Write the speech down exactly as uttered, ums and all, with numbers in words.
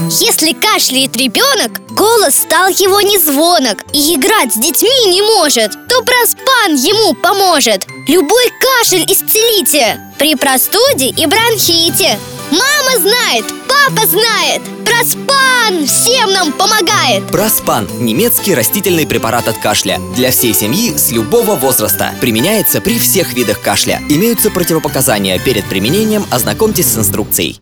Если кашляет ребенок, голос стал его незвонок и играть с детьми не может, то Проспан ему поможет. Любой кашель исцелите при простуде и бронхите. Мама знает, папа знает, Проспан всем нам помогает. Проспан – немецкий растительный препарат от кашля. Для всей семьи с любого возраста. Применяется при всех видах кашля. Имеются противопоказания. Перед применением ознакомьтесь с инструкцией.